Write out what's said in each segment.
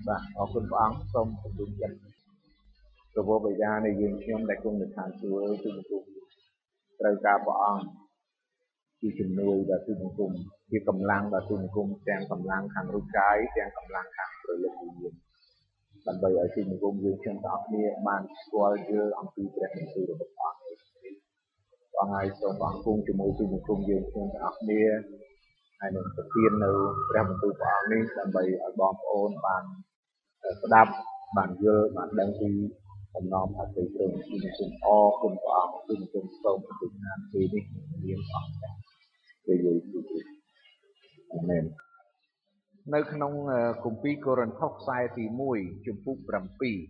បាទអរគុណព្រះអង្គសូមជម្រាបចិត្តព្រះវរបិតានៃយើងខ្ញុំដែលគង់នៅឋានសួគ៌ទូបង្គំត្រូវការព្រះអង្គជាជំនួយដល់ទូបង្គំជាកម្លាំងដល់ទូបង្គំទាំងកម្លាំងខាងរូបកាយទាំងកម្លាំងខាងព្រលឹងវិញ្ញាណដើម្បីឲ្យទូបង្គំយើងខ្ញុំទាំងអស់គ្នាបានស្គាល់យល់អំពីព្រះបន្ទូលរបស់ព្រះអង្គព្រះអង្គហើយសូមព្រះអង្គគង់ជាមួយទូបង្គំយើងខ្ញុំទាំងអស់គ្នាហើយនឹងប្រទាននៅព្រះបន្ទូលព្រះអង្គនេះដើម្បីឲ្យបងប្អូនបានស្ដាប់បានយល់បានដឹងពីបំណងអត្ថន័យព្រមពីគុំអរគុណព្រះអង្គពីគុំសូមប្រទានពេលនេះមានអង្គព្រះយេស៊ូវគ្រីស្ទអាមែននៅក្នុងគម្ពីរកូរិនថូសខ្សែទី1ជំពូក7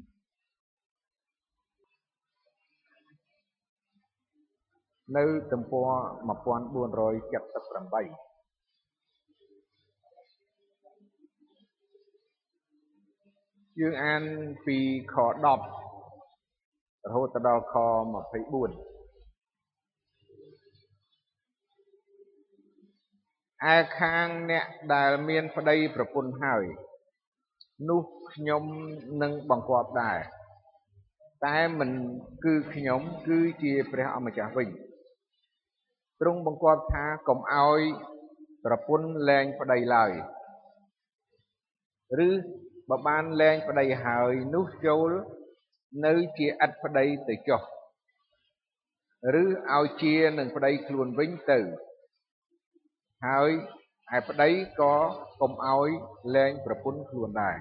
នៅទំព័រ1478យើងអានពីខ10រហូតដល់ខ24ឯខាងអ្នកដែលមានប្តីប្រពន្ធហើយនោះខ្ញុំនឹងបង្គាប់ដែរតែមិនគឺខ្ញុំគឺជាព្រះអម្ចាស់វិញទ្រង់បង្គាប់ថាកុំឲ្យប្រពន្ធលែងប្តីឡើយឬបើបានលែងប្តីហើយនោះចូលនៅជាឥតប្តីទៅចុះឬឲ្យជានឹងប្តីខ្លួនវិញទៅហើយឯប្តីក៏កុំឲ្យលែងប្រពន្ធខ្លួនដែរ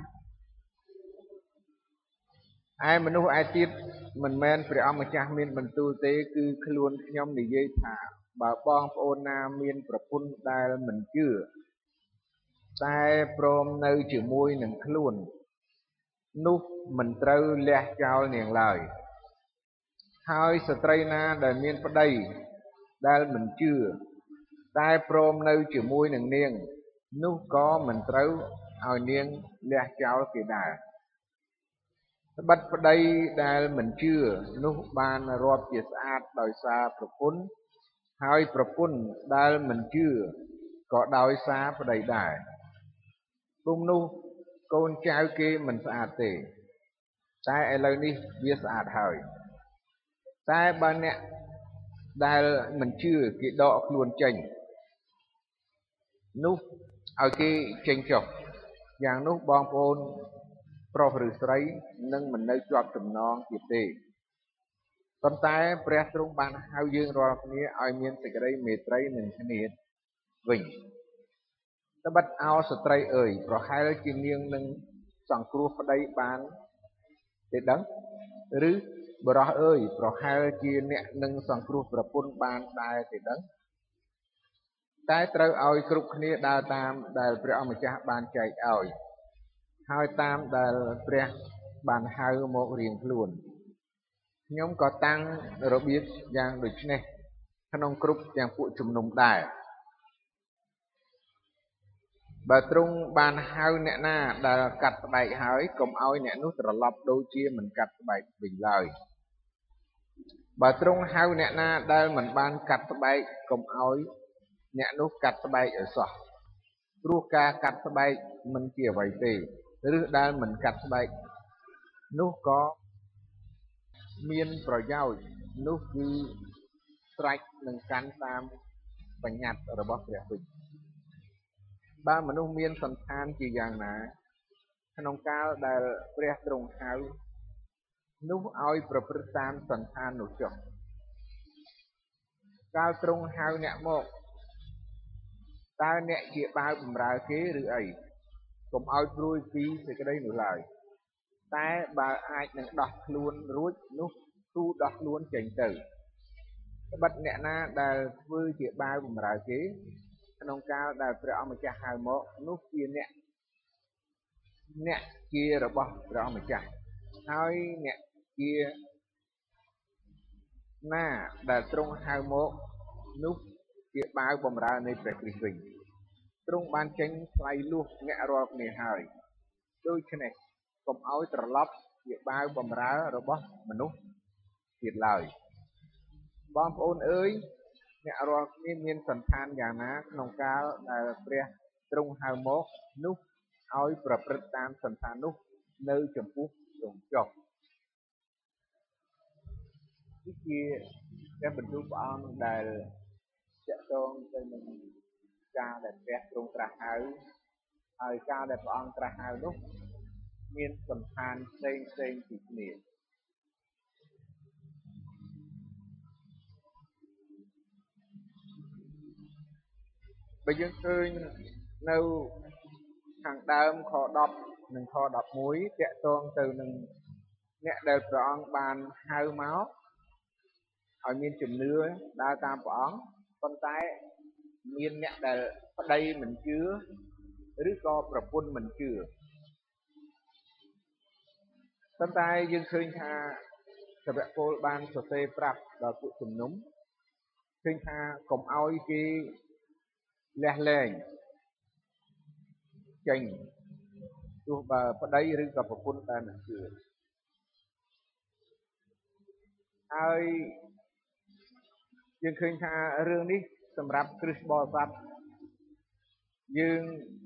ឯមនុស្សឯទៀតមិនមែនព្រះអម្ចាស់មានបន្ទូលទេគឺខ្លួនខ្ញុំនិយាយថាបើបងប្អូនណាមានប្រពន្ធដែលមិនជឿតែព្រមនៅជាមួយនឹងខ្លួននោះមិនត្រូវលះចោលនាងឡើយហើយស្ត្រីណាដែលមានប្តីដែលមិនជឿតែព្រមនៅជាមួយនឹងនាងនោះក៏មិនត្រូវឲ្យនាងលះចោលគេដែរត្បិតប្តីដែលមិនជឿនោះបានរាប់ជាស្អាតដោយសារប្រពន្ធហើយប្រពន្ធដែលមិនជឿក៏ដោយសារប្តីដែរពុំនោះកូនចៅគេមិនស្អាតទេតែឥឡូវនេះវាស្អាតហើយតែបើអ្នកដែលមិនជឿគេដកខ្លួនចេញនោះឲ្យគេចេញចុះយ៉ាងនោះបងប្អូនប្រុសឬស្រីនឹងមិននៅជាប់ចំណងទៀតទេប៉ុន្តែព្រះទ្រង់បានហៅយើងរាល់គ្នាឲ្យមានសេចក្តីមេត្រីនឹងគ្នាវិញត្បិតអោស្ត្រីអើយប្រហែលជានាងនឹងសង្គ្រោះប្តីបានទេដឹងឬបុរសអើយប្រហែលជាអ្នកនឹងសង្គ្រោះប្រពន្ធបានដែរទេដឹងតែត្រូវឲ្យគ្រប់គ្នាដើរតាមដែលព្រះអម្ចាស់បានចែកឲ្យហើយតាមដែលព្រះបានហៅមករៀងខ្លួនខ្ញុំក៏តាំងរបៀបយ៉ាងដូចនេះក្នុងគ្រប់ទាំងពួកជំនុំដែរបើទ្រង់បានហៅអ្នកណាដែលកាត់ស្បែកហើយកុំឲ្យអ្នកនោះត្រឡប់ដូចជាមិនកាត់ស្បែកវិញឡើយបើទ្រង់ហៅអ្នកណាដែលមិនបានកាត់ស្បែកកុំឲ្យអ្នកនោះកាត់ស្បែកឲ្យសោះព្រោះការកាត់ស្បែកមិនជាអ្វីទេឬដែលមិនកាត់ស្បែកនោះក៏មានប្រយោជន៍នោះគឺស្រេចនឹងកាន់តាមបញ្ញត្តិរបស់ព្រះវិញបើមនុស្សមានសន្តានជាយ៉ាងណាក្នុងកាលដែលព្រះទ្រង់ហៅនោះឲ្យប្រព្រឹត្តតាមសន្តាននោះចុះកាលទ្រង់ហៅអ្នកមកតើអ្នកជាបាវបម្រើគេឬអីកុំឲ្យព្រួយពីសេចក្តីនោះឡើយតែបើអាចនឹងដោះខ្លួនរួចនោះគូដោះខ្លួនចេញទៅត្បិតអ្នកណាដែលធ្វើជាបាវបម្រើគេក្នុងកាលដែលព្រះអម្ចាស់ហៅមកនោះជាអ្នកជារបស់ព្រះអម្ចាស់ហើយអ្នកជាណាដែលទ្រង់ហៅមកនោះជាបាវបម្រើនៃព្រះគ្រីស្ទវិញទ្រង់បានចេញថ្លៃលួសអ្នករាល់គ្នាហើយដូច្នេះកុំឲ្យត្រឡប់ជាបាវបម្រើរបស់មនុស្សទៀតឡើយបងប្អូនអើយអ្នករាល់គ្នាមានសន្តានយ៉ាងណាក្នុងកាលដែលព្រះទ្រង់ហៅមកនោះឲ្យប្រព្រឹត្តតាមសន្តាននោះនៅចំពោះទ្រង់ចុះនេះជាការបន្ទូលព្រះអង្គដែលតាក់ទងទៅនឹងការដែលព្រះទ្រង់ត្រាស់ហៅហើយការដែលព្រះអង្គត្រាស់ហៅនោះមានសំខាន់ផ្សេងពីគ្នាបើយើងឃើញនៅខាងដើមខ10និងខ11តាក់ទងទៅនឹងអ្នកដែលព្រះអង្គបានហៅមកឲ្យមានជំនឿដើរតាមព្រះអង្គប៉ុន្តែមានអ្នកដែលប្តីមិនជឿឬក៏ប្រពន្ធមិនជឿប៉ុន្តែយើងឃើញថាសាវកពលបានសរសេរប្រាប់ដល់ពួកជំនុំឃើញថាកុំឲ្យគេលះលែងចេញទោះបើប្តីឬក៏ប្រពន្ធតែមិនជឿហើយយើងឃើញថារឿងនេះសម្រាប់គ្រិស្តបរិស័ទយើង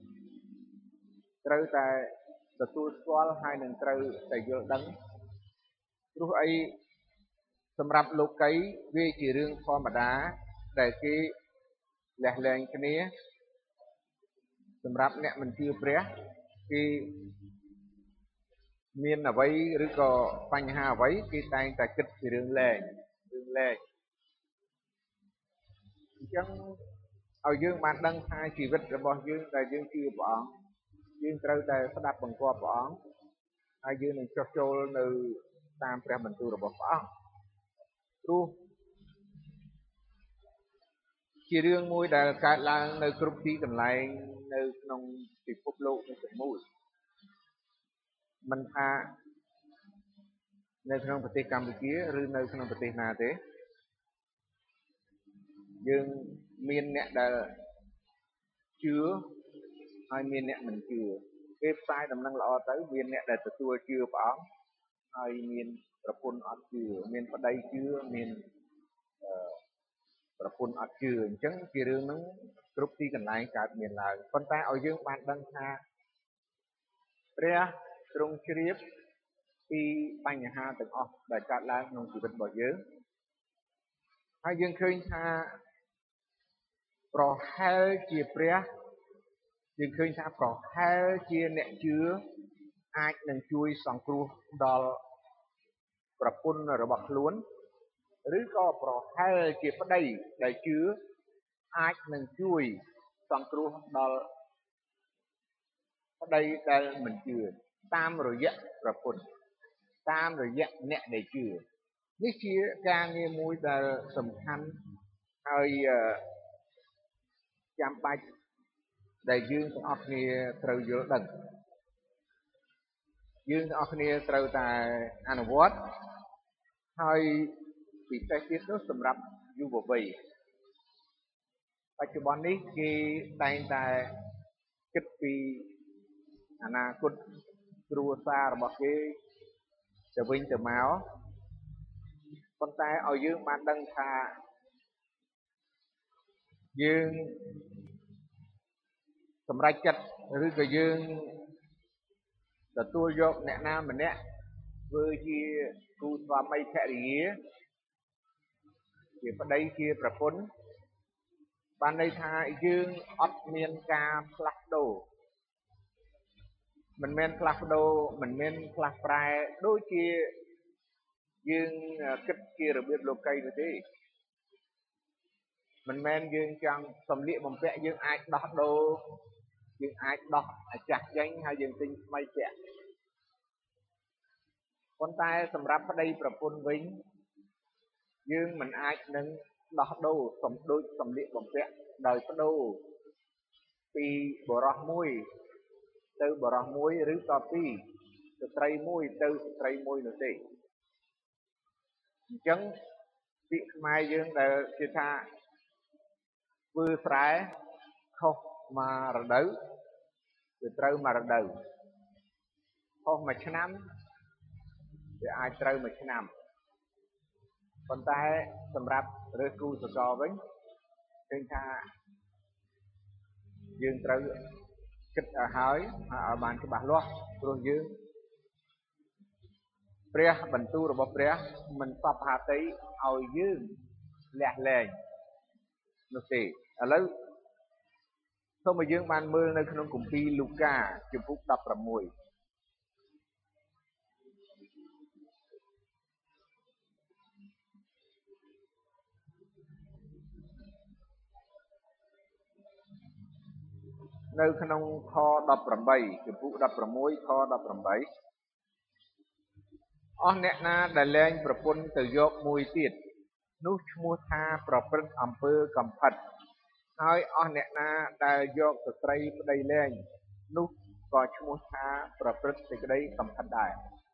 ត្រូវតែទទួលស្គាល់ហើយនឹងត្រូវតែយល់ដឹងព្រោះអីសម្រាប់លោកីវាជារឿងធម្មតាដែលគេលះលែងគ្នាសម្រាប់អ្នកមិនជឿព្រះគេមានអ្វីឬក៏បញ្ហាអ្វីគេតែងតែគិតពីរឿងលែងអញ្ចឹងឲ្យយើងបានដឹងថាជីវិតរបស់យើងដែលយើងជឿព្រះអង្គយើងត្រូវតែស្ដាប់បង្គាប់ព្រះអង្គហើយយើងនឹងចុះចូលនៅតាមព្រះបន្ទូលរបស់ព្រះអង្គព្រោះជារឿងមួយដែលកើតឡើងនៅគ្រប់ទីកន្លែងនៅក្នុងពិភពលោកនេះទាំងមូលមិនថានៅក្នុងប្រទេសកម្ពុជាឬនៅក្នុងប្រទេសណាទេយើងមានអ្នកដែលជឿហើយមានអ្នកមិនជឿគេផ្សាយដំណឹងល្អទៅមានអ្នកដែលទទួលជឿព្រះអង្គហើយមានប្រពន្ធអត់ជឿមានប្តីជឿមានប្រពន្ធអត់ជឿអញ្ចឹងជារឿងហ្នឹងគ្រប់ទីកន្លែងកើតមានឡើងប៉ុន្តែឲ្យយើងបានដឹងថាព្រះទ្រង់ជ្រាបពីបញ្ហាទាំងអស់ដែលកើតឡើងក្នុងជីវិតរបស់យើងហើយយើងឃើញថាប្រហែលជាព្រះយើងឃើញថាប្រហែលជាអ្នកជឿអាចនឹងជួយសង្គ្រោះដល់ប្រពន្ធរបស់ខ្លួនឬក៏ប្រហែលជាប្តីដែលជឿអាចនឹងជួយសង្គ្រោះដល់ប្តីដែលមិនជឿតាមរយៈប្រពន្ធតាមរយៈអ្នកដែលជឿនេះជាការងារមួយដែលសំខាន់ហើយចាំបាច់ដែលយើងទាំងអស់គ្នាត្រូវយល់ដឹងយើងទាំងអស់គ្នាត្រូវតែអនុវត្តហើយពិសេសទៀតនោះសម្រាប់យុវវ័យបច្ចុប្បន្ននេះគេតែងតែគិតពីអនាគតគ្រួសាររបស់គេទៅវិញទៅមកប៉ុន្តែឲ្យយើងបានដឹងថាយើងសម្រេចចិត្តឬក៏យើងទទួលយកអ្នកណាម្នាក់ធ្វើជាគូស្វាមីភរិយាជាប្តីជាប្រពន្ធបានន័យថាយើងអត់មានការផ្លាស់ប្ដូរមិនមែនផ្លាស់ប្ដូរមិនមែនផ្លាស់ប្រែដូចជាយើងគិតជារបៀបលោកីនោះទេមិនមែនយើងចង់សម្លៀកបំពាក់យើងអាចដោះដូរយើងអាចដោះអាចាស់ចេញហើយយើងទិញថ្មីពាក់ប៉ុន្តែសម្រាប់ប្តីប្រពន្ធវិញយើងមិនអាចនឹងដោះដូរដូចសម្លៀកបំពាក់ដោយបដូរពីបរោះមួយទៅបរោះមួយឬក៏ពីស្ត្រីមួយទៅស្ត្រីមួយនោះទេអញ្ចឹងពាក្យខ្មែរយើងដែលគេថាធ្វើស្រែខុសមករដូវវាត្រូវមករដូវខុសមួយឆ្នាំវាអាចត្រូវមួយឆ្នាំប៉ុន្តែសម្រាប់រើសគូសកលវិញឃើញថាយើងត្រូវចគិតឲ្យហើយឲ្យបានច្បាស់លាស់ព្រោះយើងព្រះបន្ទូលរបស់ព្រះមិនសពហាតីឲ្យយើងលះលែងនោះទេឥឡូវសូមឲ្យយើងបានមើលនៅក្នុងគម្ពីរលូកាជំពូក16នៅក្នុងខ18ជំពូក16ខ18អស់អ្នកណាដែលលែងប្រពន្ធទៅយកមួយទៀតនោះឈ្មោះថាប្រព្រឹត្តអំពើកំផិតហើយអស់អ្នកណាដែលយកស្ត្រីប្តីលែងនោះក៏ឈ្មោះថាប្រព្រឹត្តសេចក្តីកំផិតដែរ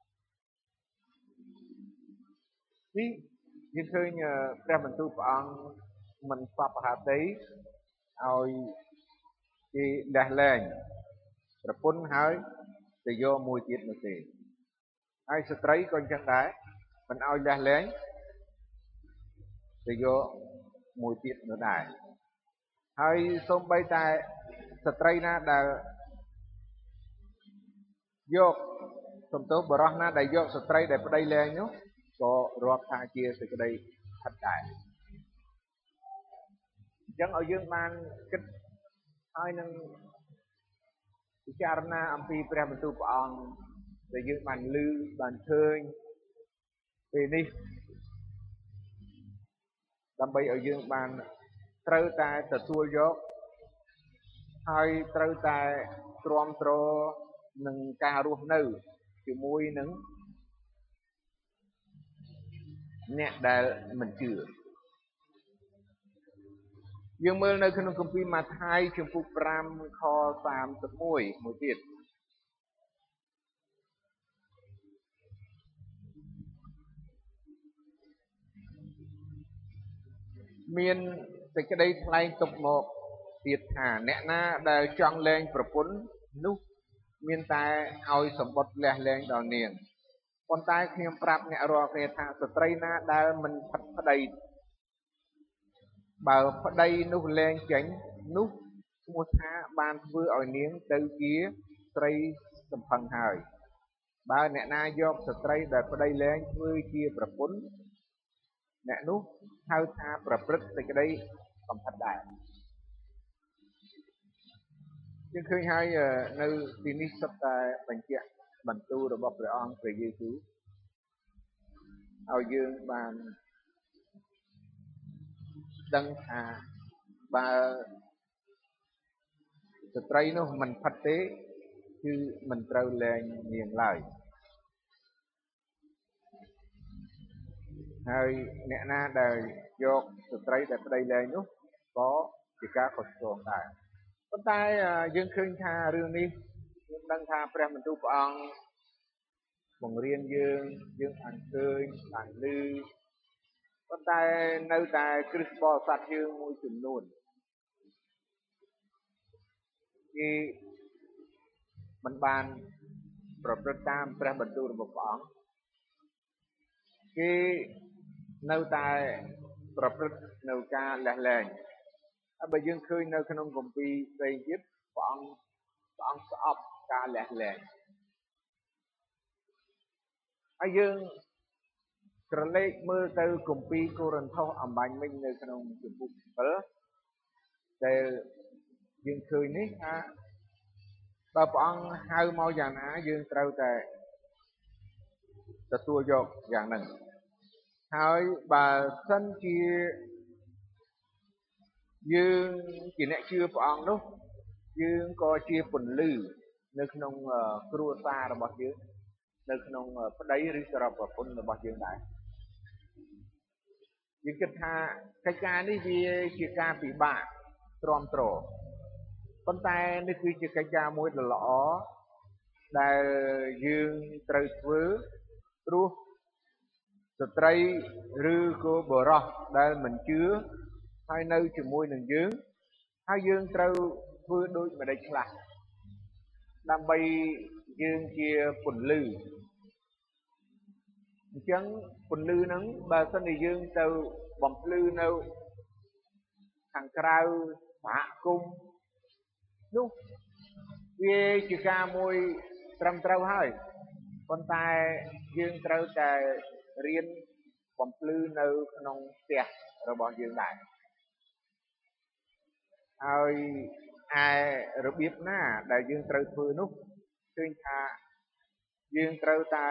នេះយើងឃើញព្រះបន្ទូលព្រះអង្គមិនសពហាតីឲ្យគេលះលែងប្រពន្ធហើយទៅយកមួយទៀតនោះទេហើយស្ត្រីក៏អញ្ចឹងដែរមិនឲ្យលះលែងទៅយកមួយទៀតនោះដែរហើយសូម្បីតែស្ត្រីណាដែលយកសំទោសបរិសុទ្ធណាដែលយកស្ត្រីដែលប្តីលែងនោះក៏រាប់ថាជាសេចក្តីផិតដែរអញ្ចឹងឲ្យយើងបានគិតហើយនឹងពិចារណាអំពីព្រះបន្ទូលព្រះអង្គដែលយើងបានឮបានឃើញពេលនេះដើម្បីឲ្យយើងបានត្រូវតែទទួលយកហើយត្រូវតែទ្រាំទ្រនឹងការរស់នៅជាមួយនឹងអ្នកដែលមិនជឿយើងមើលនៅក្នុងគម្ពីរម៉ាថាយជំពូក5ខ31មួយទៀតមានសេចក្តីថ្លែងទុកមកទៀតថាអ្នកណាដែលចង់លែងប្រពន្ធនោះមានតែឲ្យសម្បត្តិលះលែងដល់នាងប៉ុន្តែខ្ញុំប្រាប់អ្នករាល់គ្នាថាស្ត្រីណាដែលមិនផិតប្តីបើប្តីនោះលែងចេញនោះឈ្មោះថាបានធ្វើឲ្យនាងទៅជាស្រីសំផឹងហើយបើអ្នកណាយកស្ត្រីដែលប្តីលែងធ្វើជាប្រពន្ធអ្នកនោះហៅថាប្រព្រឹត្តសេចក្តីកំផិតដែរយើងឃើញហើយនៅទីនេះសុទ្ធតែបញ្ជាក់បន្ទូលរបស់ព្រះអង្គព្រះយេស៊ូវឲ្យយើងបានដឹងថាបើស្ត្រីនោះមិនផិតទេគឺមិនត្រូវលែងនាងឡើយហើយអ្នកណាដែលយកស្ត្រីដែលប្តីលែងនោះក៏ជាការខុសឆ្គងដែរប៉ុន្តែយើងឃើញថារឿងនេះយើងដឹងថាព្រះបន្ទូលព្រះអង្គបង្រៀនយើងបានឃើញបានឮប៉ុន្តែនៅតែគ្រិស្តបរិស័ទយើងមួយចំនួនគេមិនបានប្រព្រឹត្តតាមព្រះបន្ទូលរបស់ព្រះអង្គគេនៅតែប្រព្រឹត្តនៅការលះលែងហើយបើយើងឃើញនៅក្នុងគម្ពីរផ្សេងទៀតព្រះអង្គស្អប់ការលះលែងហើយយើងក្រឡេកមើលទៅគម្ពីរកូរិនថូសអំបញ្ញមិញនៅក្នុងជំពូក7ដែលយើងឃើញនេះថាបើព្រះអង្គហៅមកយ៉ាងណាយើងត្រូវតែទទួលយកយ៉ាងហ្នឹងហើយបើសិនជាយើងជាអ្នកជឿព្រះអង្គនោះយើងក៏ជាពន្លឺនៅក្នុងគ្រួសាររបស់យើងនៅក្នុងប្តីឬក៏ប្រពន្ធរបស់យើងដែរយើងគិតថាកិច្ចការនេះវាជាការពិបាកទ្រាំទ្រប៉ុន្តែនេះគឺជាកិច្ចការមួយដ៏ល្អដែលយើងត្រូវធ្វើព្រោះស្ត្រីឬក៏បុរសដែលមិនជឿហើយនៅជាមួយនឹងយើងហើយយើងត្រូវធ្វើដូចម្តេចខ្លះដើម្បីយើងជាពន្លឺអញ្ចឹងពន្លឺហ្នឹងបើសិនជាយើងទៅបំភ្លឺនៅខាងក្រៅសហគមន៍នោះវាវាជាការមួយត្រឹមត្រូវហើយប៉ុន្តែយើងត្រូវតែរៀនបំភ្លឺនៅក្នុងផ្ទះរបស់យើងដែរហើយឯរបៀបណាដែលយើងត្រូវធ្វើនោះឃើញថាយើងត្រូវតែ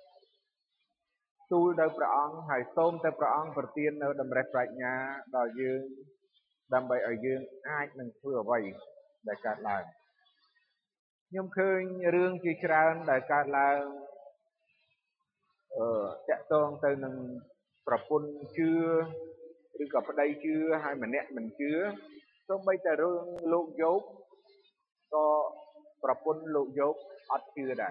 ទូលទៅព្រះអង្គហើយសូមទៅព្រះអង្គប្រទាននៅតម្រេះប្រាជ្ញាដល់យើងដើម្បីឲ្យយើងអាចនឹងធ្វើអ្វីដែលកើតឡើងខ្ញុំឃើញរឿងជាច្រើនដែលកើតឡើងតាក់ទងទៅនឹងប្រពន្ធជឿឬក៏ប្តីជឿហើយម្នាក់មិនជឿសូម្បីតែរឿងលោកយោបក៏ប្រពន្ធលោកយោបអត់ជឿដែរ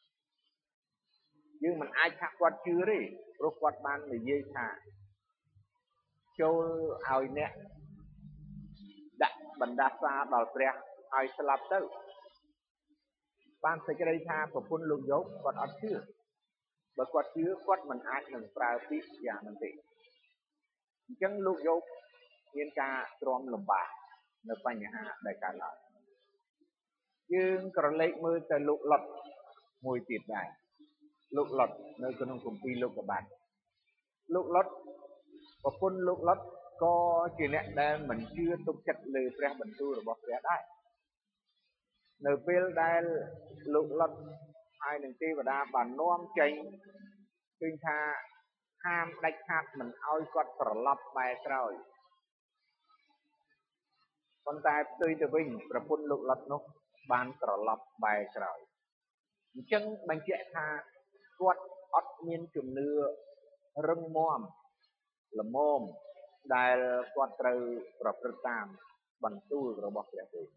យើងមិនអាចថាគាត់ជឿទេព្រោះគាត់បាននិយាយថាចូលឲ្យអ្នកដាក់បណ្ដាសាដល់ព្រះឲ្យស្លាប់ទៅបានសេចក្តីថាប្រពន្ធលោកយោបគាត់អត់ជឿបើគាត់ជឿគាត់មិនអាចនឹងប្រើពាក្យយ៉ាងហ្នឹងទេអញ្ចឹងលោកយោបមានការទ្រាំលំបាកនៅបញ្ហាដែលកើតឡើងយើងក្រឡេកមើលទៅលោកលុតមួយទៀតដែរលោកលុតនៅក្នុងគម្ពីរលោកុបាទលោកលុតប្រពន្ធលោកលុតក៏ជាអ្នកដែលមិនជឿទុកចិត្តលើព្រះបន្ទូលរបស់ព្រះដែរនៅពេលដែលលោកលុតហើយនឹងទេវតាបាននាំចេញឃើញថាហាមដាច់ខាតមិនឲ្យគាត់ត្រឡប់បែរក្រោយប៉ុន្តែផ្ទុយទៅវិញប្រពន្ធលោកលុតនោះបានត្រឡប់បែរក្រោយអញ្ចឹងបញ្ជាក់ថាគាត់អត់មានជំនឿរឹងមាំល្មមដែលគាត់ត្រូវប្រព្រឹត្តតាមបន្ទូលរបស់ព្រះទេ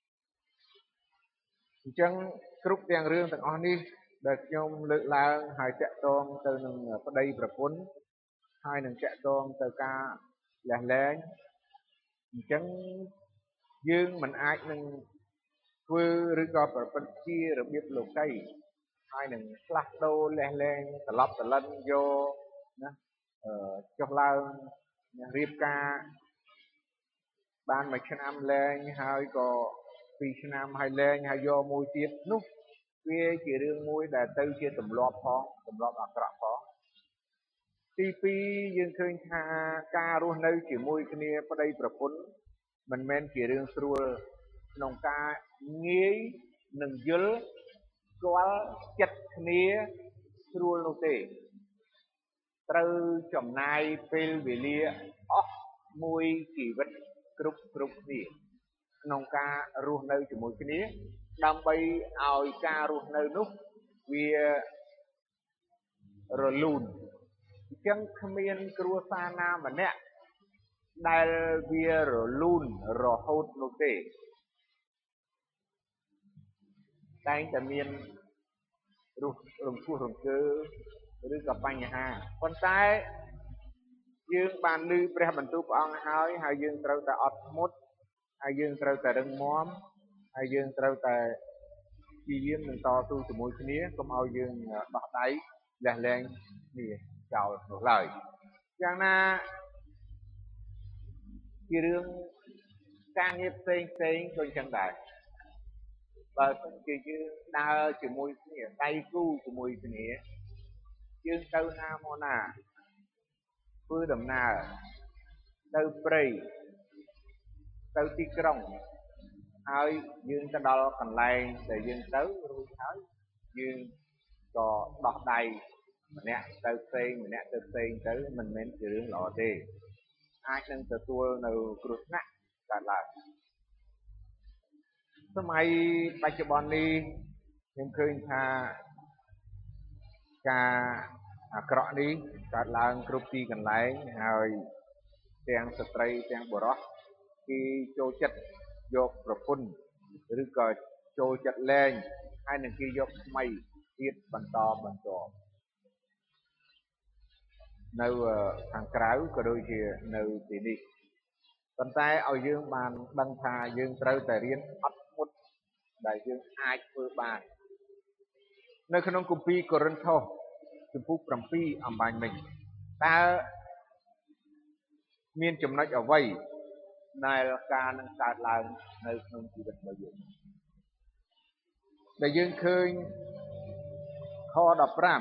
អញ្ចឹងគ្រប់ទាំងរឿងទាំងអស់នេះដែលខ្ញុំលើកឡើងហើយតាក់ទងទៅនឹងប្តីប្រពន្ធហើយនឹងតាក់ទងទៅការលះលែងអញ្ចឹងយើងមិនអាចនឹងធ្វើឬក៏ប្រព្រឹត្តជារបៀបលោកីហើយនឹងផ្លាស់ប្ដូរលះលែងត្រឡប់ត្រឡិនយកណាចុះឡើងរៀបការបានមួយឆ្នាំលែងហើយក៏2ឆ្នាំហើយលែងហើយយកមួយទៀតនោះវាជារឿងមួយដែលទៅជាទម្លាប់ផងទម្លាប់អាក្រក់ផងទី2យើងឃើញថាការរស់នៅជាមួយគ្នាប្តីប្រពន្ធមិនមែនជារឿងស្រួលក្នុងការងាយនឹងយល់ស្គាល់ចិត្តគ្នាស្រួលនោះទេត្រូវចំណាយពេលវេលាអស់មួយជីវិតគ្រប់គ្នាក្នុងការរស់នៅជាមួយគ្នាដើម្បីឲ្យការរស់នៅនោះវារលូនអញ្ចឹងគ្មានគ្រួសារណាម្នាក់ដែលវារលូនរហូតនោះទេតែងតែមានរង្គោះរង្គើឬក៏បញ្ហាប៉ុន្តែយើងបានឮព្រះបន្ទូលព្រះអង្គហើយយើងត្រូវតែអត់ធ្មត់ហើយយើងត្រូវតែរឹងមាំហើយយើងត្រូវតែព្យាយាមនឹងតស៊ូជាមួយគ្នាកុំឲ្យយើងដោះដៃលះលែងគ្នាចោលនោះឡើយយ៉ាងណាជារឿងការងារផ្សេងក៏អញ្ចឹងដែរបើសិនជាយើងដើរជាមួយគ្នាដៃគូជាមួយគ្នាយើងទៅណាមកណាធ្វើដំណើរទៅព្រៃទៅទីក្រុងហើយយើងទៅដល់កន្លែងដែលយើងទៅរួចហើយយើងក៏ដោះដៃម្នាក់ទៅផ្សេងម្នាក់ទៅផ្សេងទៅមិនមែនជារឿងល្អទេអាចនឹងទទួលនៅគ្រោះថ្នាក់កើតឡើងសម័យបច្ចុប្បន្ននេះខ្ញុំឃើញថាការអាក្រក់នេះកើតឡើងគ្រប់ទីកន្លែងហើយទាំងស្ត្រីទាំងបុរសគេចូលចិត្តយកប្រពន្ធឬក៏ចូលចិត្តលែងហើយនឹងគេយកថ្មីទៀតបន្តនៅខាងក្រៅក៏ដូចជានៅទីនេះប៉ុន្តែឲ្យយើងបានដឹងថាយើងត្រូវតែរៀនអត់ធ្មត់ដែលយើងអាចធ្វើបាននៅក្នុងគម្ពីរកូរិនថូសជំពូក7អំបញ្ញមិញតើមានចំណុចអ្វីដែលការនឹងកើតឡើងនៅក្នុងជីវិតរបស់យើងដែលយើងឃើញខ15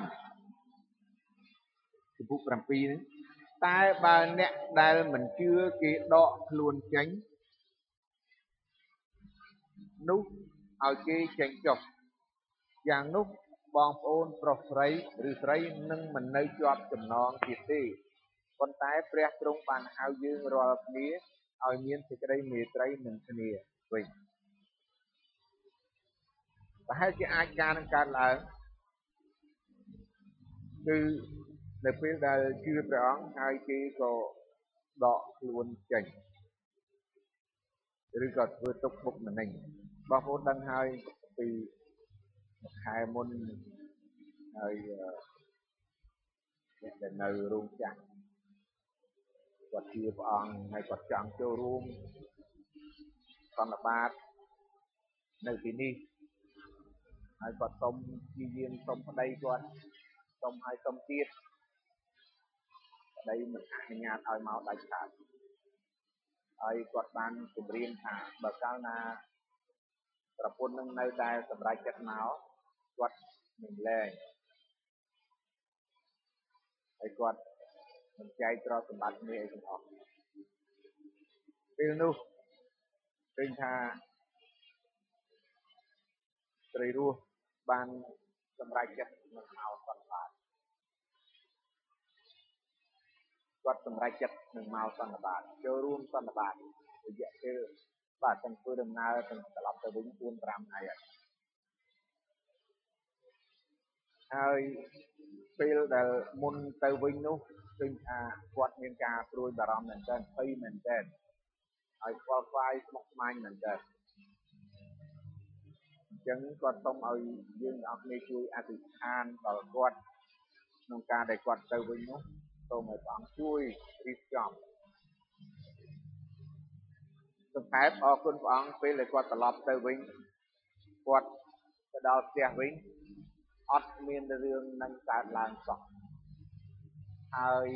ចំពុក7ហ្នឹងតែបើអ្នកដែលមិនជឿគេដកខ្លួនចេញនោះឲ្យគេចេញចុះយ៉ាងនោះបងប្អូនប្រុសស្រីឬស្រីនឹងមិននៅជាប់ចំណងទៀតទេប៉ុន្តែព្រះទ្រង់បានហៅយើងរាល់គ្នាឲ្យមានសេចក្តីមេត្រីនឹងគ្នាវិញប្រហែលជាអាចការនឹងកើតឡើងគឺនៅពេលដែលជឿព្រះអង្គហើយគេក៏ដកខ្លួនចេញឬក៏ធ្វើទុកបុកម្នេញបងប្អូនដឹងហើយពីមួយខែមុនហើយអ្នកដែលនៅរោងចក្រគាត់ជឿព្រះអង្គហើយគាត់ចង់ចូលរួមសន្និបាតនៅទីនេះហើយគាត់សុំព្យាយាមសុំប្តីគាត់សុំឲ្យសុំទៀតប្តីមិនអនុញ្ញាតឲ្យមកដាច់ខាតហើយគាត់បានគម្រាមថាបើកាលណាប្រពន្ធនឹងនៅតែសម្រេចចិត្តមកគាត់នឹងលែងហើយគាត់មិនចែកទ្រព្យសម្បត្តិគ្នាអីទាំងអស់ពេលនោះឃើញថាស្រីរស់បានសម្រេចចិត្តនឹងមកសន្និបាតគាត់សម្រេចចិត្តនឹងមកសន្និបាតចូលរួមសន្និបាតរយៈពេលបាទទាំងធ្វើដំណើរទាំងត្រឡប់ទៅវិញ 4-5 ថ្ងៃហើយពេលដែលមុនទៅវិញនោះឃើញថាគាត់មានការព្រួយបារម្ភមែនទែនភ័យមែនទែនហើយខ្វល់ខ្វាយស្មុគស្មាញមែនទែនអញ្ចឹងគាត់សូមឲ្យយើងទាំងអស់គ្នាជួយអធិដ្ឋានដល់គាត់ក្នុងការដែលគាត់ទៅវិញនោះសូមឲ្យព្រះអង្គជួយរៀបចំសង្ខេបអរគុណព្រះអង្គពេលដែលគាត់ត្រឡប់ទៅវិញគាត់ទៅដល់ផ្ទះវិញអត់មានរឿងនឹងកើតឡើងសោះហើយ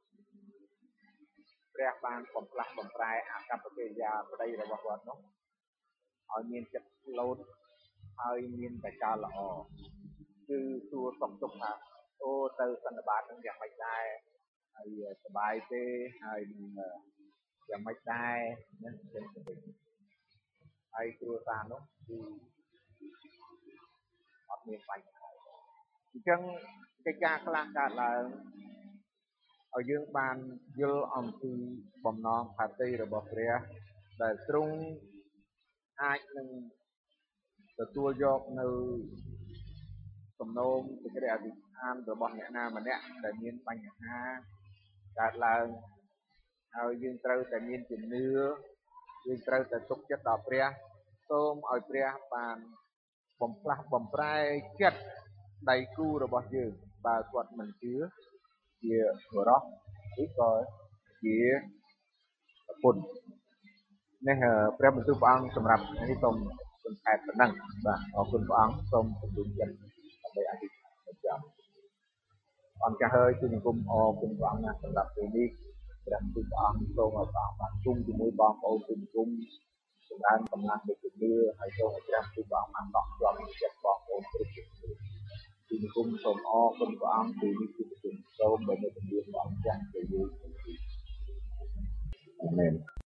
ព្រះបានបំផ្លាស់បំប្រែអកប្បកិរិយាប្តីរបស់គាត់នោះឲ្យមានចិត្តស្លូតហើយមានតែការល្អគឺសួរសុខទុក្ខថាអូទៅសន្និបាតនឹងយ៉ាងម៉េចដែរហើយសប្បាយទេហើយយ៉ាងម៉េចដែរនឹងចឹងទៅហើយគ្រួសារនោះគឺអត់មានបញ្ហាអញ្ចឹងកិច្ចការខ្លះកើតឡើងឲ្យយើងបានយល់អំពីបំណងផាតីរបស់ព្រះដែលទ្រង់អាចនឹងទទួលយកនៅសំណូមសេចក្តីអធិដ្ឋានរបស់អ្នកណាម្នាក់ដែលមានបញ្ហាកើតឡើងហើយយើងត្រូវតែមានជំនឿយើងត្រូវតែទុកចិត្តដល់ព្រះសូមឲ្យព្រះបានបំផ្លាស់បំប្រែចិត្តដៃគូរបស់យើងបើគាត់មិនជឿជាបរិសុទ្ធឬក៏ជាប្រពន្ធនេះព្រះបន្ទូលព្រះអង្គសម្រាប់នេះសូមសង្ខេបប៉ុណ្ណឹងបាទអរគុណព្រះអង្គសូមជំរុញចិត្តដើម្បីអធិដ្ឋានចាំអង្គចាស់ហើយទូលគុំអរគុណព្រះអង្គណាស់សម្រាប់ពេលនេះព្រះបន្ទូលព្រះអង្គសូមឲ្យព្រះអង្គបានជុំជាមួយបងប្អូនទូលគុំសម្រាប់កម្លាំងនៃជំនឿហើយសូមឲ្យព្រះបន្ទូលព្រះអង្គបានដកជាប់ចិត្តបងប្អូនគ្រប់គ្នាទូលគុំសូមអរគុណព្រះអង្គពេលនេះគឺសូមបើនៅជំនឿព្រះអង្គចាស់ទៅយើងអាមែន